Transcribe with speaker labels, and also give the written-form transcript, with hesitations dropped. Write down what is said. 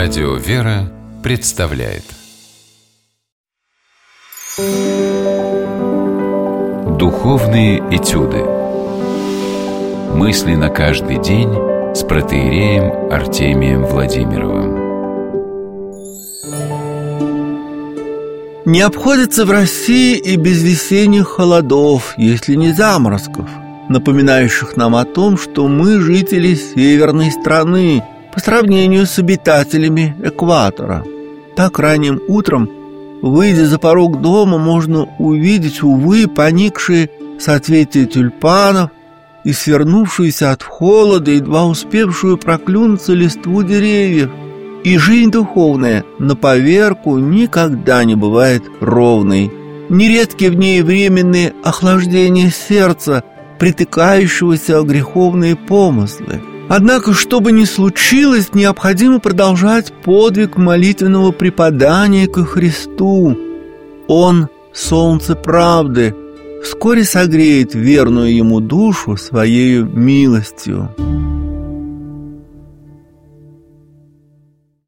Speaker 1: Радио «Вера» представляет Духовные этюды. Мысли на каждый день с протоиереем Артемием Владимировым.
Speaker 2: Не обходится в России и без весенних холодов, если не заморозков, напоминающих нам о том, что мы жители северной страны по сравнению с обитателями экватора. Так ранним утром, выйдя за порог дома, можно увидеть, увы, поникшие соцветия тюльпанов и свернувшуюся от холода, едва успевшую проклюнуться листву деревьев. И жизнь духовная на поверку никогда не бывает ровной. Нередки в ней временные охлаждения сердца, притыкающегося о греховные помыслы. Однако, что бы ни случилось, необходимо продолжать подвиг молитвенного преподания ко Христу. Он, солнце правды, вскоре согреет верную Ему душу Своею милостью.